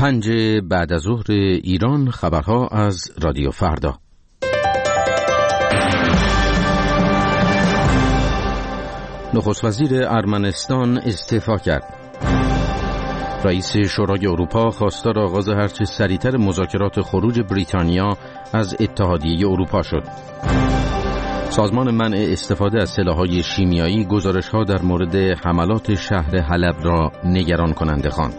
5 بعد از ظهر ایران. خبرها از رادیو فردا. نخست وزیر ارمنستان استعفا کرد. رئیس شورای اروپا خواستار آغاز هرچه سریعتر مذاکرات خروج بریتانیا از اتحادیه اروپا شد. سازمان منع استفاده از سلاح‌های شیمیایی گزارش‌ها در مورد حملات شهر حلب را نگران کننده خواند.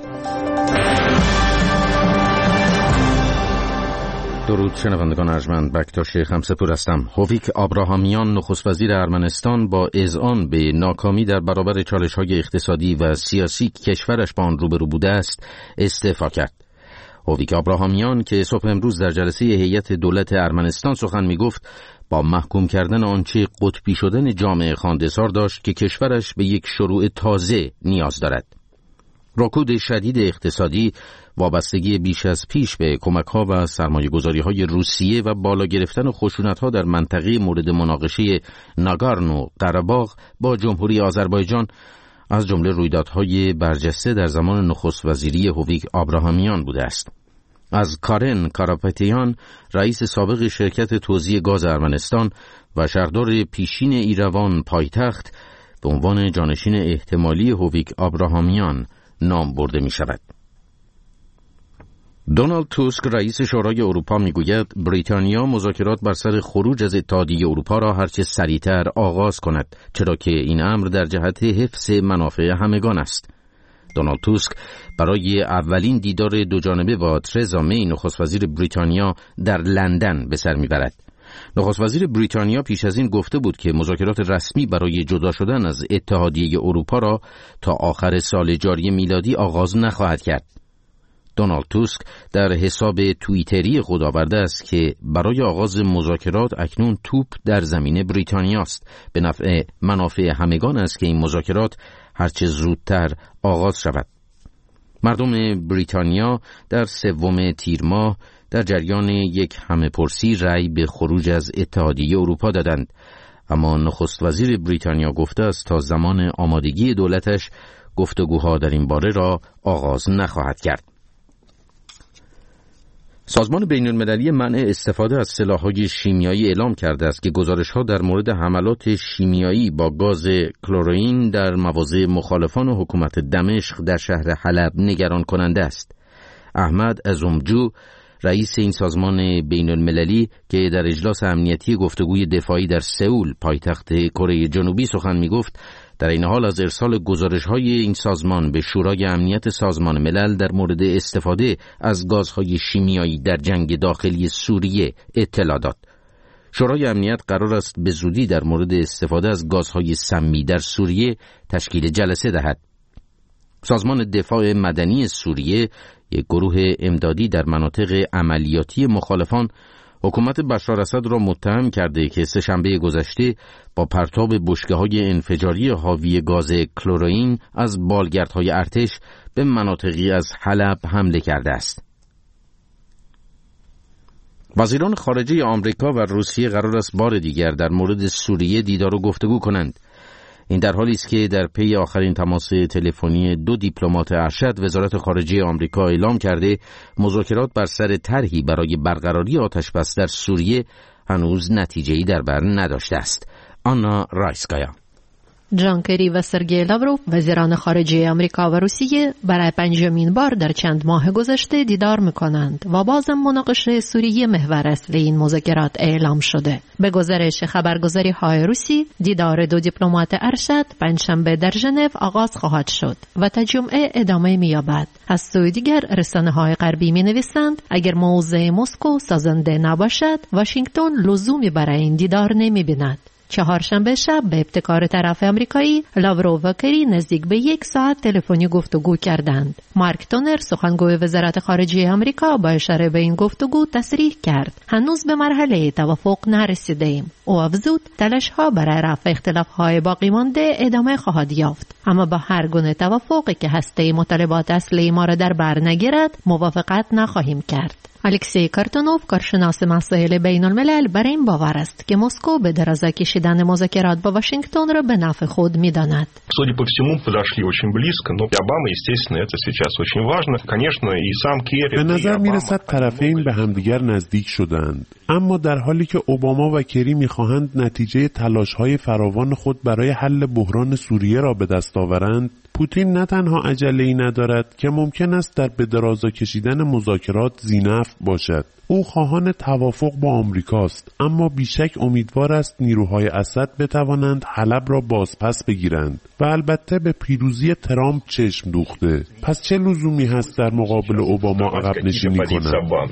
درود شنوندگان ارجمند، بکتاش خمسه‌پور هستم. هویک آبراهامیان نخست وزیر ارمنستان با اذعان به ناکامی در برابر چالش‌های اقتصادی و سیاسی که کشورش با آن روبرو بوده است استعفا کرد. هویک آبراهامیان که صبح امروز در جلسه هیئت دولت ارمنستان سخن می‌گفت، با محکوم کردن آنچه قطبی شدن جامعه خوانده‌سار داشت که کشورش به یک شروع تازه نیاز دارد. رکود شدید اقتصادی، وابستگی بیش از پیش به کمک‌ها و سرمایه‌گذاری‌های روسیه و بالا گرفتن خشونت‌ها در منطقه مورد مناقشه ناگارنو قره‌باغ با جمهوری آذربایجان از جمله رویدادهای برجسته در زمان نخست وزیری هویک آبراهامیان بوده است. از کارن کاراپتیان، رئیس سابق شرکت توزیع گاز ارمنستان و شهردار پیشین ایروان پایتخت، به عنوان جانشین احتمالی هویک آبراهامیان نام برده می شود. دونالد توسک رئیس شورای اروپا می گوید بریتانیا مذاکرات بر سر خروج از اتحادیه اروپا را هرچه سریعتر آغاز کند، چرا که این امر در جهت حفظ منافع همگان است. دونالد توسک برای اولین دیدار دوجانبه با ترزا می نخست وزیر بریتانیا در لندن به سر میبرد. نخست وزیر بریتانیا پیش از این گفته بود که مذاکرات رسمی برای جدا شدن از اتحادیه اروپا را تا آخر سال جاری میلادی آغاز نخواهد کرد. دونالد توسک در حساب توییتری خود آورده است که برای آغاز مذاکرات اکنون توپ در زمین بریتانیا است. به نفع منافع همگان است که این مذاکرات هرچه زودتر آغاز شود. مردم بریتانیا در 3 تیر ماه در جریان یک همه‌پرسی رأی به خروج از اتحادیه اروپا دادند، اما نخست وزیر بریتانیا گفته است تا زمان آمادگی دولتش گفتگوها در این باره را آغاز نخواهد کرد. سازمان بین‌المللی منع استفاده از سلاح‌های شیمیایی اعلام کرده است که گزارش‌ها در مورد حملات شیمیایی با گاز کلروئین در مواضع مخالفان حکومت دمشق در شهر حلب نگران کننده است. احمد ازومجو، رئیس این سازمان بین‌المللی که در اجلاس امنیتی گفتگوی دفاعی در سئول پایتخت کره جنوبی سخن می‌گفت، در این حال از ارسال گزارش‌های این سازمان به شورای امنیت سازمان ملل در مورد استفاده از گازهای شیمیایی در جنگ داخلی سوریه اطلاع داد. شورای امنیت قرار است به زودی در مورد استفاده از گازهای سمی در سوریه تشکیل جلسه دهد. سازمان دفاع مدنی سوریه، یک گروه امدادی در مناطق عملیاتی مخالفان، حکومت بشار اسد را متهم کرده که سه‌شنبه گذشته با پرتاب بشکه‌های انفجاری حاوی گاز کلروئین از بالگردهای ارتش به مناطقی از حلب حمله کرده است. وزیران خارجه آمریکا و روسیه قرار است بار دیگر در مورد سوریه دیدار و گفتگو کنند. این در حالی است که در پی آخرین تماس تلفنی 2 دیپلمات ارشد، وزارت خارجه آمریکا اعلام کرده مذاکرات بر سر طرحی برای برقراری آتش‌بس در سوریه هنوز نتیجه‌ای در بر نداشته است. آنا رایسکایا. جان کری و سرگئی لاوروف، وزیران خارجه آمریکا و روسیه، برای 5مین بار در چند ماه گذشته دیدار می‌کنند و بازم مناقشه سوریه محور اصلی این مذاکرات اعلام شده. به گزارش خبرگزاری‌های روسی، دیدار 2 دیپلمات ارشد پنجشنبه در ژنو آغاز خواهد شد و تا جمعه ادامه می‌یابد. از سوی دیگر رسانه‌های غربی می‌نویسند اگر موضع مسکو سازنده نباشد، واشنگتن لزومی برای این دیدار نمی‌بیند. چهارشنبه شب به ابتکار طرف آمریکایی، لاوروف و کری نزدیک به 1 ساعت تلفنی گفتگو کردند. مارک تونر، سخنگوی وزارت خارجه آمریکا، با اشاره به این گفتگو تصریح کرد هنوز به مرحله توافق نرسیدیم. او افزود تلاش‌ها برای رفع اختلاف‌های باقی مانده ادامه خواهد یافت، اما با هر گونه توافقی که هسته مطالبات اصلی ما را در بر نگیرد موافقت نخواهیم کرد. الکسی کارتونوف، کارشناس مسائل بین الملل، بر این باور است که مسکو به درازا کشیدن مذاکرات با واشنگتن را به نفع خود می‌داند. Судя по всему, подошли очень близко, но Обама, естественно, это сейчас очень важно. Конечно, и сам Керри. به نظر می‌رسد طرفین به همدیگر نزدیک شدند. اما در حالی که اوباما و کری می‌خواهند نتیجه تلاش‌های فراوان خود برای حل بحران سوریه را به دست آورند، پوتین نه تنها عجله‌ای ندارد که ممکن است در به درازا کشیدن مذاکرات ذی‌نفع باشد. او خواهان توافق با آمریکاست، اما بیشک امیدوار است نیروهای اسد بتوانند حلب را بازپس بگیرند و البته به پیروزی ترامپ چشم دوخته. پس چه لزومی هست در مقابل اوباما عقب نشینی کنند؟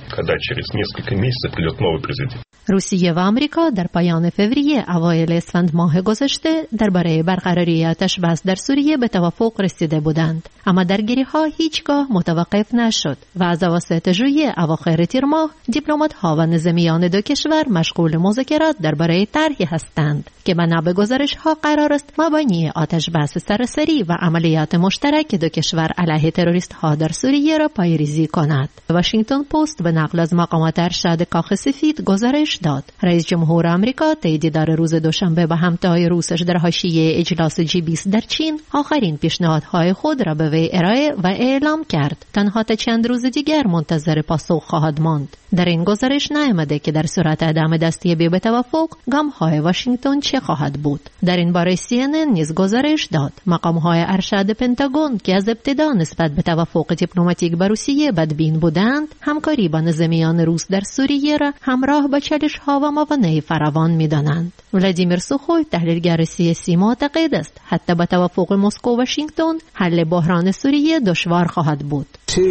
روسیه و آمریکا در پایان فوریه اوایل اسفند ماه گذشته درباره برقراری آتش بس در سوریه به توافق رسیده بودند، اما درگیری‌ها هیچگاه متوقف نشد و از اواسط ژوئیه اواخر تیر ماه دیپلمات‌ها و نظامیان دو کشور مشغول مذاکرات درباره طرحی هستند که بنا به گزارش‌ها قرار است مبانی آتش بس سراسری و عملیات مشترک دو کشور علیه تروریست‌ها در سوریه را پایه‌ریزی کند. واشنگتن پست به نقل از مقامات ارشد کاخ سفید گزارش داد رئیس جمهور آمریکا طی دیدار روز دوشنبه با همتای روسش در حاشیه اجلاس G20 در چین آخرین پیشنهادهای خود را به وی ارائه و اعلام کرد. تنها تا چند روز دیگر منتظر پاسخ خواهد ماند. در این گزارش نیامده که در صورت عدم دستیابی به توافق گام‌های واشنگتن چه خواهد بود. در این باره CNN نیز گزارش داد مقام‌های ارشد پنتاگون که از ابتدا نسبت به توافق دیپلماتیک با روسیه بدبین بودند، همکاری با نظامیان روس در سوریه را همراه با چالش‌ها و موانع فراوان می‌دانند. ولادیمیر سوخوی، تحلیلگر سیاسی، معتقد است حتی با توافق مسکو و واشنگتن حل بحران سوریه دشوار خواهد بود.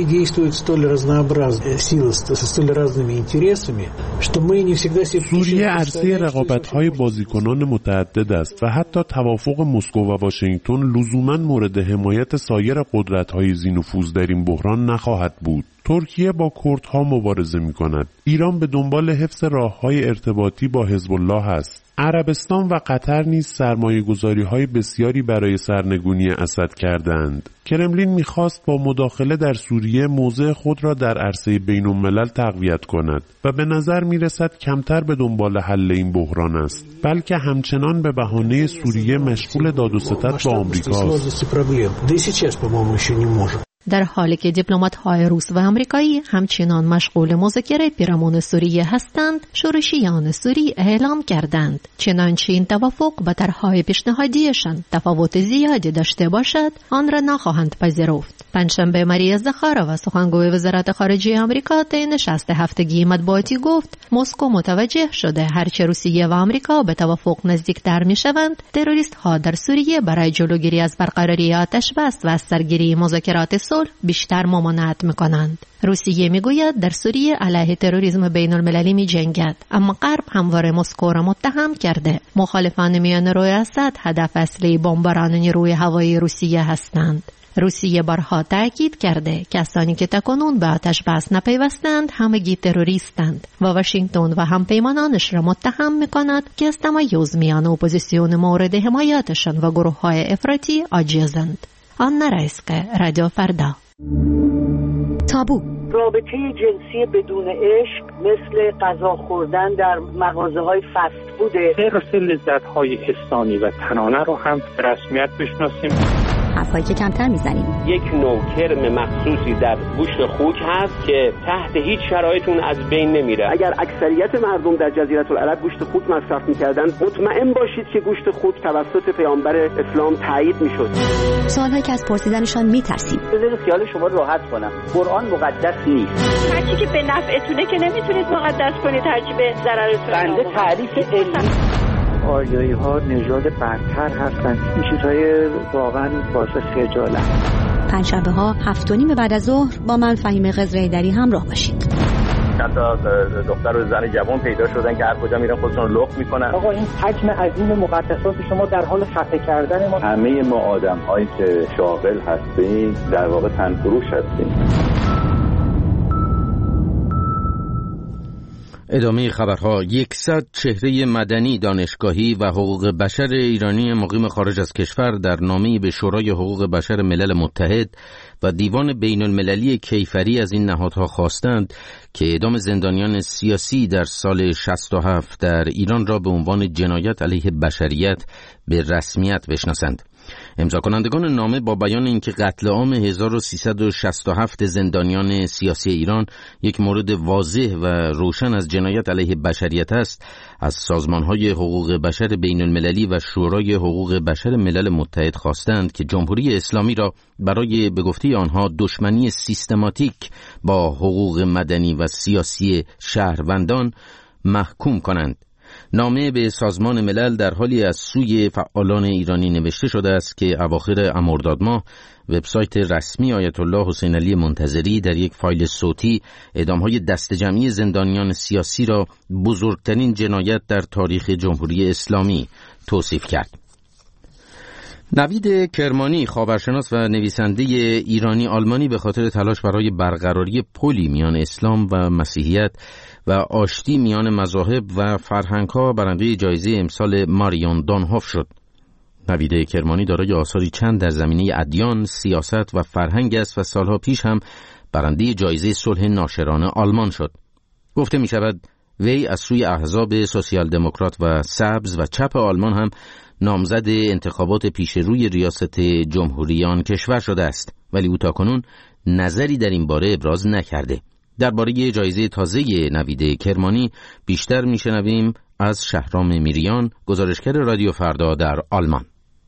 سوریه عرصه رقابت‌های بازیکنان متعدد است و حتی توافق مسکو و واشنگتن لزوماً مورد حمایت سایر قدرت‌های ذی‌نفوذ در این بحران نخواهد بود. ترکیه با کردها مبارزه می‌کند. ایران به دنبال حفظ راه‌های ارتباطی با حزب الله است. عربستان و قطر نیز سرمایه‌گذاری‌های بسیاری برای سرنگونی اسد کردند. کرملین می‌خواست با مداخله در سوریه موضع خود را در عرصه بین‌الملل تقویت کند و به نظر می‌رسد کمتر به دنبال حل این بحران است، بلکه همچنان به بهانه سوریه مشغول داد و ستد با آمریکاست. در حالی که دیپلمات‌های روس و آمریکایی همچنان مشغول مذاکره پیرامون سوریه هستند، شورشیان سوری اعلام کردند چنانچه این توافق با طرح‌های پیشنهادیشان تفاوت زیادی داشته باشد، آن را نخواهند پذیرفت. پنجشنبه ماریا زخارova، سخنگوی وزارت خارجه آمریکا، طی نشست هفتگی مطبوعاتی گفت مسکو متوجه شده هرچه روسیه و آمریکا به توافق نزدیکتر می‌شوند، تروریست‌ها در سوریه برای جلوگیری از برقراری آتش بس و از سرگیری مذاکرات صلح بیشتر ممانعت می‌کنند. روسیه میگوید در سوریه علیه تروریسم بین‌المللی می‌جنگد، اما غرب همواره مسکو را متهم کرده. مخالفان میان‌روی اسد هدف اصلی بمباران نیروی هوایی روسیه هستند. روسیه بارها تاکید کرده کسانی که تاکنون به آتش بس نپیوستند همگی تروریستند و واشنگتن و همپیمانانش را متهم می‌کند که از تمایز میان اپوزیسیون مورد حمایتشان و گروه‌های افراطی عاجزند. آنا رایسکه، رادیو فردا. تابو رابطه جنسی بدون عشق مثل غذا خوردن در مغازه‌های فست فوده. حرص لذت‌های حسانی و تنانه رو هم به رسمیت بشناسیم. حرفایی که کمتر میزنیم. یک نوع کرم مخصوصی در گوشت خوک هست که تحت هیچ شرایطی از بین نمیره. اگر اکثریت مردم در جزیره العرب گوشت خوک مصرف میکردن، مطمئن باشید که گوشت خوک توسط پیامبر اسلام تایید میشد. سوالهایی که از پرسیدنشان میترسیم. بذارید خیال شما رو راحت کنم. قرآن مقدس نیست. هرچی که به نفعتونه که نمیتونید مقدس کنید، هرچی به ضررتونه. بنده تعریف علمی آریایی ها نژاد برتر هستند. این چیزهای واقعا باعث خجالت. پنجشنبه ها 7:30 بعد از ظهر با من فهیم قزرایدری همراه باشید. چند تا دختر و زن جوان پیدا شدن که هر کجا میرن خودشون رو لخت میکنن. آقا این حجم عظیم مقدسات شما در حال خفه کردن ما. همه ما آدم هایی که شاغل هستیم در واقع تنفروش هستیم. ادامه خبرها. 100 چهره مدنی، دانشگاهی و حقوق بشر ایرانی مقیم خارج از کشور در نامه‌ای به شورای حقوق بشر ملل متحد و دیوان بین المللی کیفری از این نهادها خواستند که اعدام زندانیان سیاسی در سال 67 در ایران را به عنوان جنایت علیه بشریت به رسمیت بشناسند. امضا کنندگان نامه با بیان اینکه قتل عام 1367 زندانیان سیاسی ایران یک مورد واضح و روشن از جنایت علیه بشریت است، از سازمان‌های حقوق بشر بین المللی و شورای حقوق بشر ملل متحد خواستند که جمهوری اسلامی را برای به گفته آنها دشمنی سیستماتیک با حقوق مدنی و سیاسی شهروندان محکوم کنند. نامه به سازمان ملل در حالی از سوی فعالان ایرانی نوشته شده است که اواخر مرداد ماه وبسایت رسمی آیت الله حسین علی منتظری در یک فایل صوتی اعدام‌های دسته جمعی زندانیان سیاسی را بزرگترین جنایت در تاریخ جمهوری اسلامی توصیف کرد. نوید کرمانی، خاورشناس و نویسنده ایرانی آلمانی، به خاطر تلاش برای برقراری پلی میان اسلام و مسیحیت و آشتی میان مذاهب و فرهنگ‌ها برنده جایزه امسال ماریون دانهوف شد. نوید کرمانی دارای آثاری چند در زمینه ادیان، سیاست و فرهنگ است و سالها پیش هم برنده جایزه صلح ناشران آلمان شد. گفته می شود وی از سوی احزاب سوسیال دموکرات و سبز و چپ آلمان هم نامزد انتخابات پیش روی ریاست جمهوری آن کشور شده است، ولی او تاکنون نظری در این باره ابراز نکرده. درباره جایزه تازه نوید کرمانی بیشتر میشنویم از شهرام میریان، گزارشگر رادیو فردا در آلمان.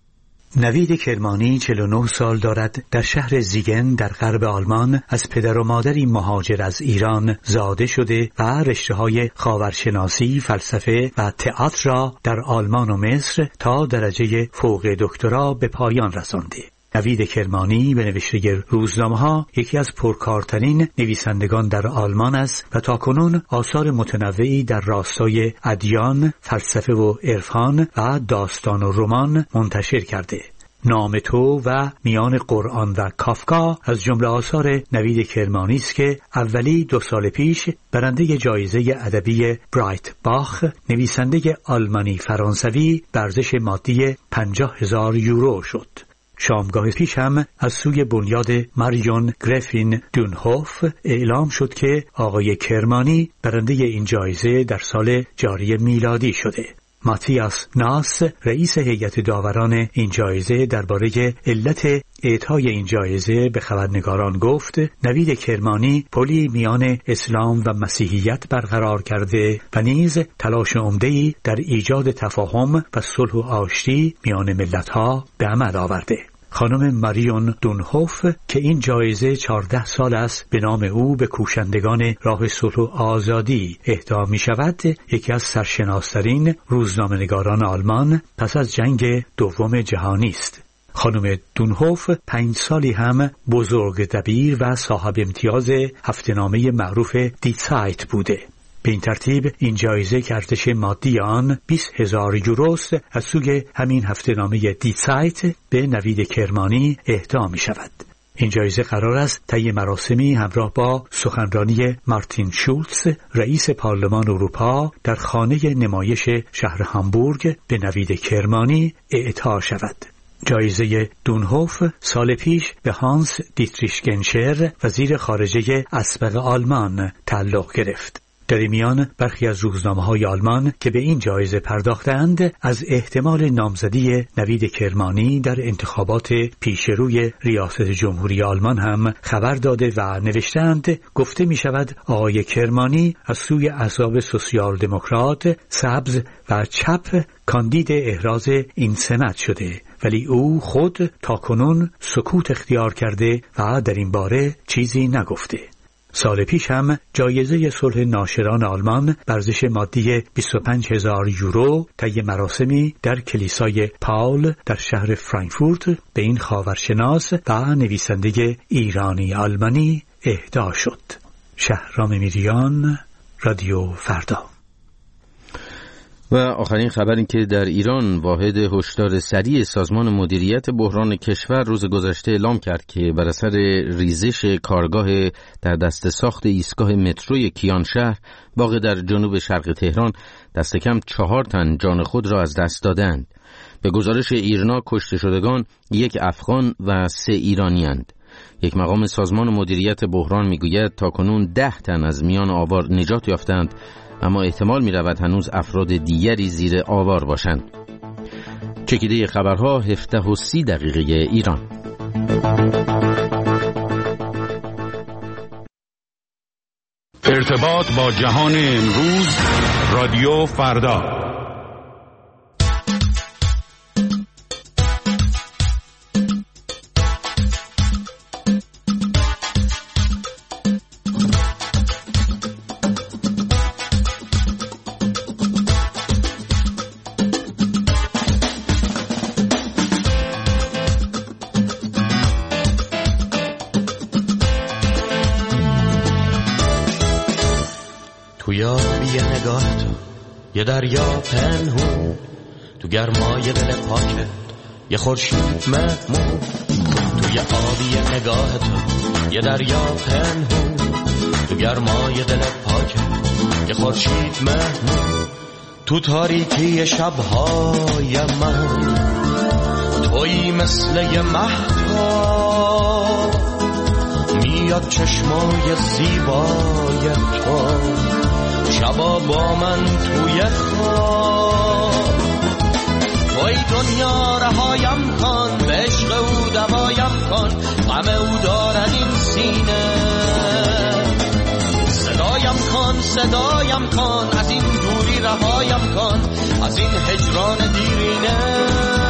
نوید کرمانی 49 سال دارد. در شهر زیگن در غرب آلمان از پدر و مادری مهاجر از ایران زاده شده و رشته‌های خاورشناسی، فلسفه و تئاتر را در آلمان و مصر تا درجه فوق دکترا به پایان رسانده. نوید کرمانی به نوشته روزنامه‌ها یکی از پرکارترین نویسندگان در آلمان است و تاکنون آثار متنوعی در راستای ادیان، فلسفه و عرفان و داستان و رمان منتشر کرده. نام تو و میان قرآن و کافکا از جمله آثار نوید کرمانی است که اولی 2 سال پیش برنده جایزه ادبی برایت باخ، نویسنده آلمانی فرانسوی، به ارزش مادی 50,000 یورو شد. شامگاه پیش هم از سوی بنیاد ماریون گرفین دونهوف اعلام شد که آقای کرمانی برنده این جایزه در سال جاری میلادی شده. ماتیاس ناس، رئیس هیئت داوران این جایزه، درباره علت اعطای این جایزه به خبرنگاران گفت نوید کرمانی پلی میان اسلام و مسیحیت برقرار کرده و نیز تلاش عمده‌ای در ایجاد تفاهم و صلح و آشتی میان ملت‌ها به عمل آورده. خانم ماریون دونهوف که این جایزه 14 سال است به نام او به کوشندگان راه صلح و آزادی اهدا می شود، یکی از سرشناس‌ترین روزنامه‌نگاران آلمان پس از جنگ دوم جهانی است. خانم دونهوف 5 سالی هم بزرگ دبیر و صاحب امتیاز هفته‌نامه معروف دی سایت بوده. به این ترتیب این جایزه که ارزش مادی آن 20,000 یوروست از سوی همین هفته‌نامه دی سایت به نوید کرمانی اهدا می شود. این جایزه قرار است طی مراسمی همراه با سخنرانی مارتین شولتز، رئیس پارلمان اروپا، در خانه نمایش شهر هامبورگ به نوید کرمانی اعطا شود. جایزه دونهوف سال پیش به هانس دیتریش گنشر، وزیر خارجه اسبق آلمان، تعلق گرفت. در این میان برخی از روزنامه‌های آلمان که به این جایزه پرداختند از احتمال نامزدی نوید کرمانی در انتخابات پیشروی ریاست جمهوری آلمان هم خبر داده و نوشتند گفته می شود آقای کرمانی از سوی احزاب سوسیال دموکرات، سبز و چپ کاندید احراز این سمت شده، ولی او خود تاکنون سکوت اختیار کرده و در این باره چیزی نگفته. سال پیش هم جایزه صلح ناشران آلمان به ارزش مادی 25,000 یورو طی مراسمی در کلیسای پاول در شهر فرانکفورت به این خاورشناس و نویسنده ایرانی آلمانی اهدا شد. شهرام میریان، رادیو فردا. و آخرین خبر این که در ایران واحد هشدار سریع سازمان مدیریت بحران کشور روز گذشته اعلام کرد که بر اثر ریزش کارگاه در دست ساخت ایستگاه متروی کیانشهر واقع در جنوب شرق تهران دست کم 4 تن جان خود را از دست دادند. به گزارش ایرنا کشته شدگان 1 افغان و 3 ایرانی اند. یک مقام سازمان مدیریت بحران میگوید تاکنون 10 تن از میان آوار نجات یافتند، اما احتمال می رود هنوز افراد دیگری زیر آوار باشند. چکیده خبرها 17:30 ایران. ارتباط با جهان امروز، رادیو فردا. توی آبی نگاه تو یه دریا پنهون، تو گرمای دل پاکت یه خورشید مهمون. توی آبی نگاه تو یه دریا پنهون، تو گرمای دل پاکت یه خورشید مهمون. تو تاریکی شبهای من تویی مثل یه مهتاب، میاد چشمای زیبای تو شبا با من توی خواب. توی دنیا رهایم کن، به عشق او دوایم کن، غم او دارد این سینه. صدایم کن، از این دوری رهایم کن، از این هجران دیرینه.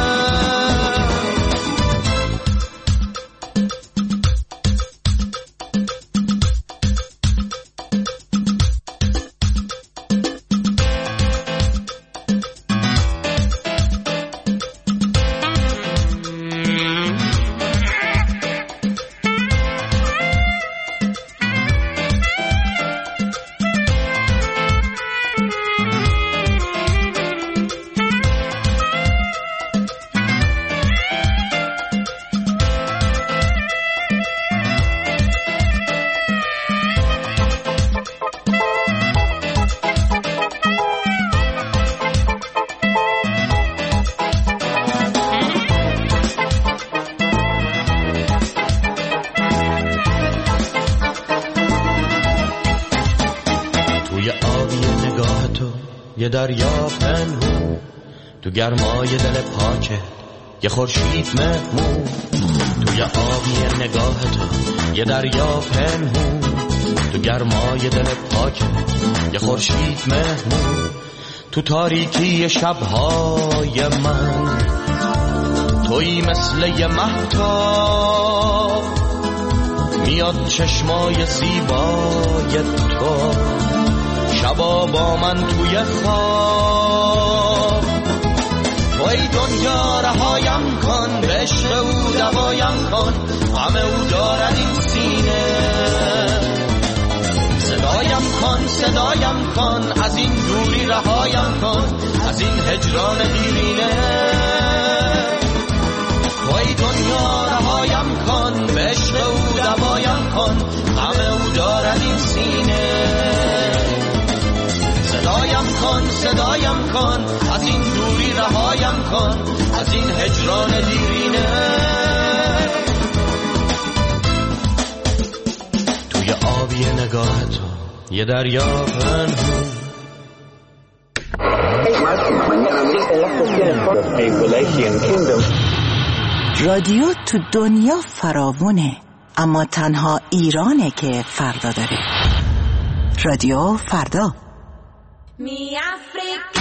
یه دریا پنهون، تو گرمای دل پاکت یه خورشید مهمون. توی آبی نگاه تو یه دریا پنهون، تو گرمای دل پاکت یه خورشید مهمون. تو تاریکی شبهای من تویی مثل یه مهتاب، میاد چشمای زیبای تو شبا با من توی خواب. توی دنیا رهایم کن، به عشق او دوایم کن، غم او دارد این سینه. صدایم کن، از این دوری رهایم کن، از این هجران دیرینه. توی دنیا رهایم کن، به عشق او دوایم کن، غم او دارد این سینه. صدایم کن، از این دوری رهایم کن، از این هجران دیرینه. توی آبی نگاه تو یه دریا پنهون. رادیو تو دنیا فراوونه، اما تنها ایرانه که فردا داره. رادیو فردا. Mi Africa.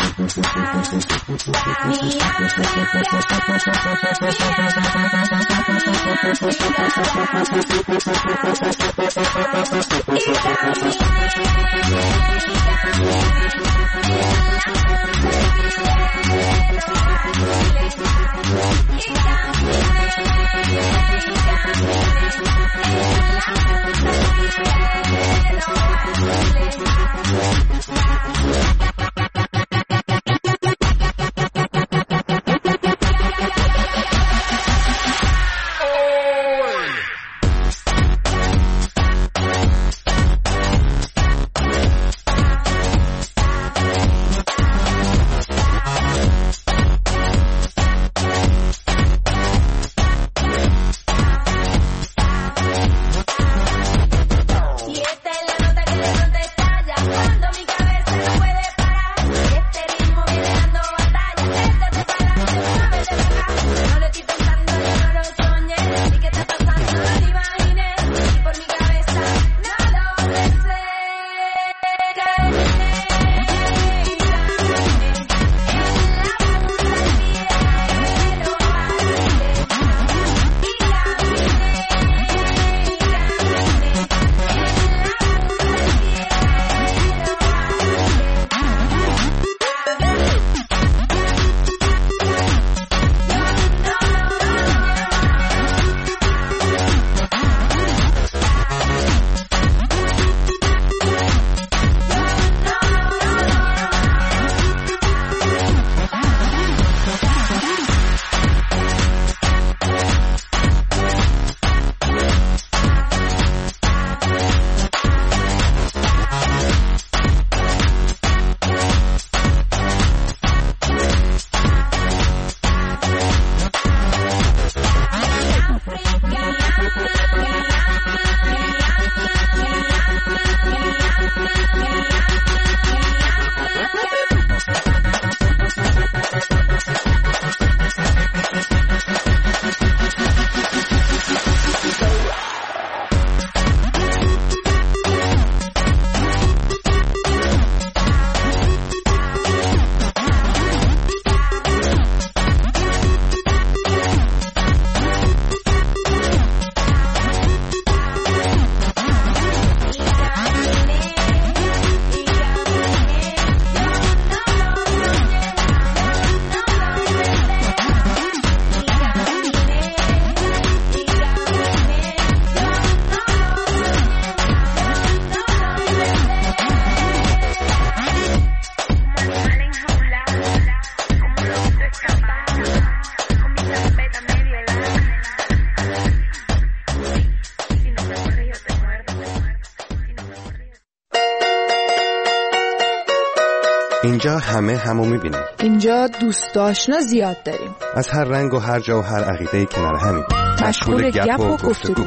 اینجا همه همو میبینیم. اینجا دوست آشنا زیاد داریم. از هر رنگ و هر جا و هر عقیده کنار همیم. مشغول گپ و گفتگو.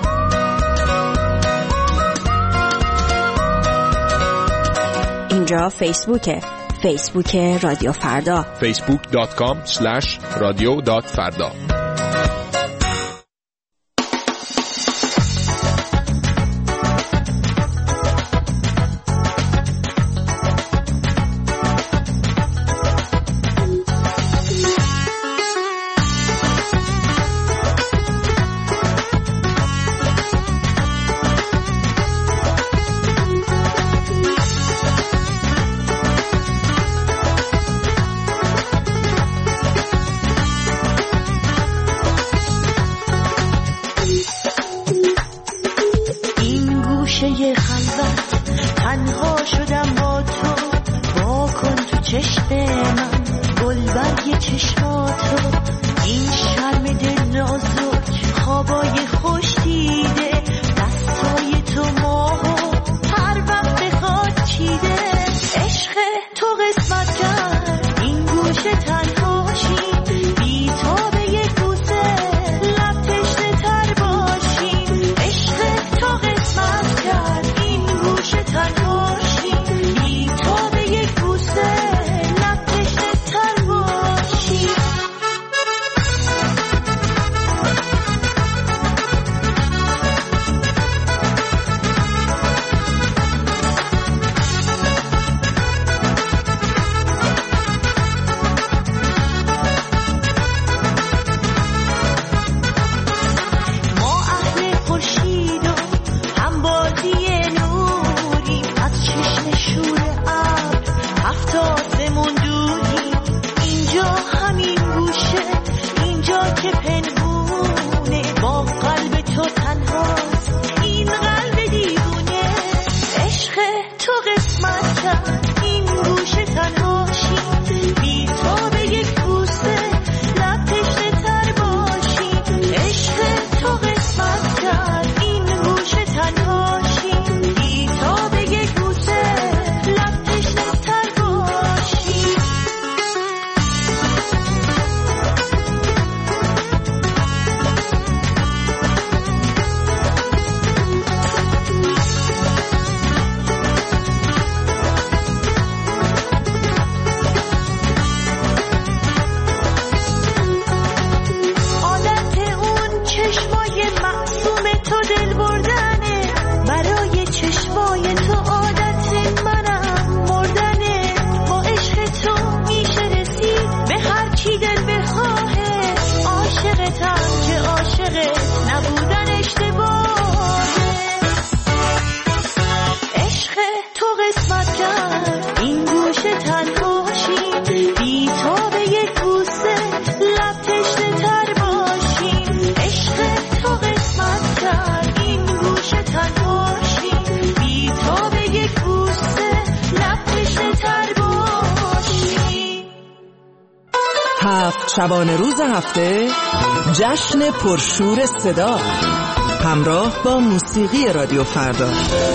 اینجا فیسبوکه. فیسبوک رادیو فردا. facebook.com/radio.farda. 7 شبانه روز هفته جشن پرشور صدا همراه با موسیقی رادیو فردا.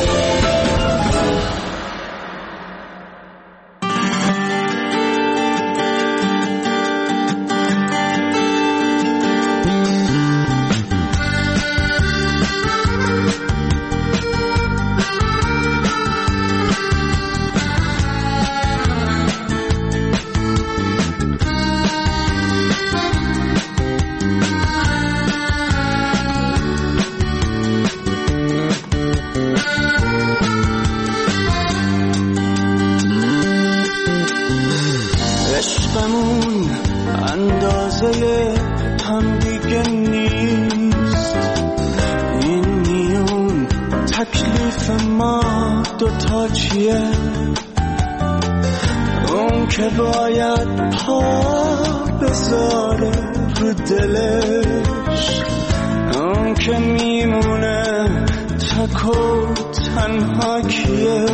اون که باید پا بذاره رو دلش، اون که میمونه تک و تنها کیه؟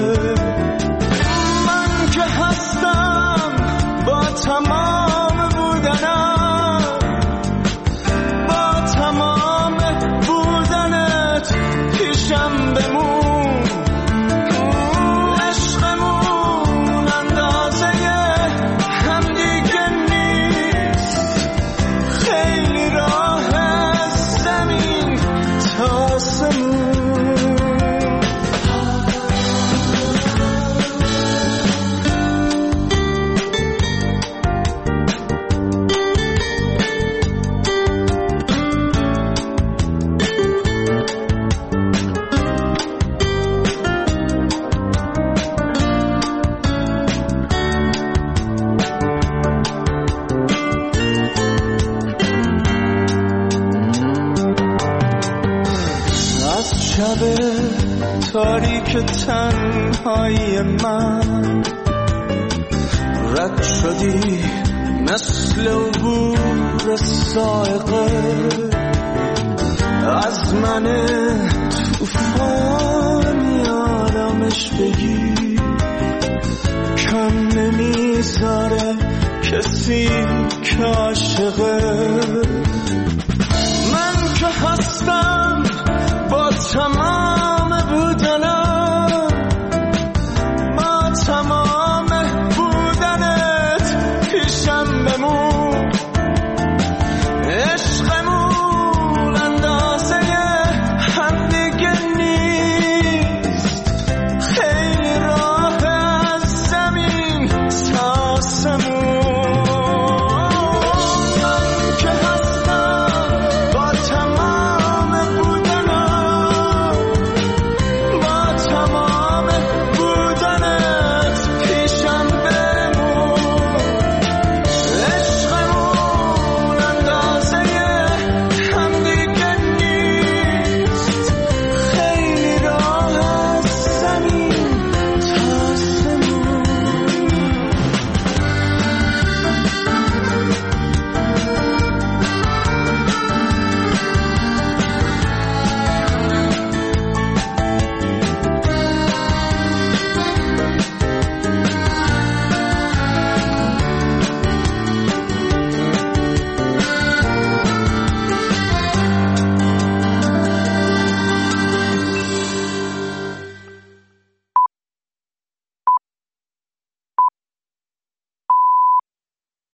من که هستم با تمام بودنم، با تمام بودنت پیشم بمون. تاریک تنهایی من رد شدی مثل عبور سائقه از من توفانی آرامش بگیر، کم نمیذاره کسی که عاشقه. من که هستم با تمام بودنم،